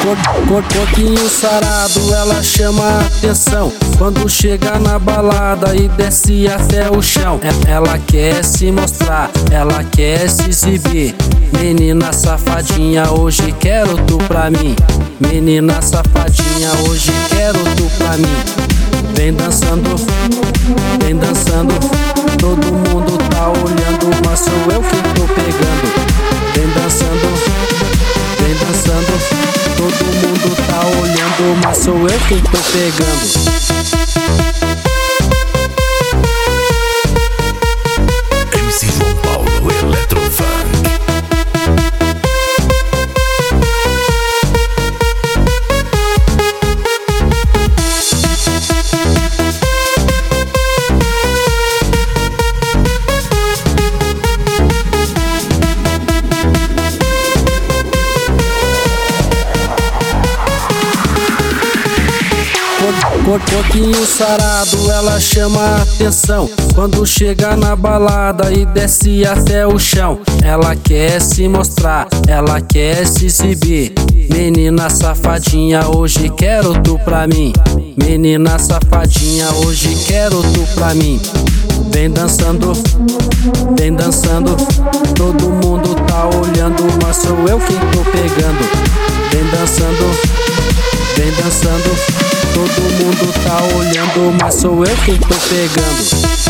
Corpinho sarado, ela chama a atenção quando chega na balada e desce até o chão. Ela quer se mostrar, ela quer se exibir. Menina safadinha, hoje quero tu pra mim. Menina safadinha, hoje quero tu pra mim. Vem dançando, todo mundo tá olhando, mas sou eu que tô pegando. Vem dançando, todo mundo tá olhando, mas sou eu que tô pegando. MC João Paulo, Eletrofunk. Corpinho sarado, ela chama a atenção quando chega na balada e desce até o chão. Ela quer se mostrar, ela quer se exibir. Menina safadinha, hoje quero tu pra mim. Menina safadinha, hoje quero tu pra mim. Vem dançando, todo mundo tá olhando, mas sou eu quem tô pegando. Vem dançando, todo mundo tá olhando, mas sou eu quem tô pegando.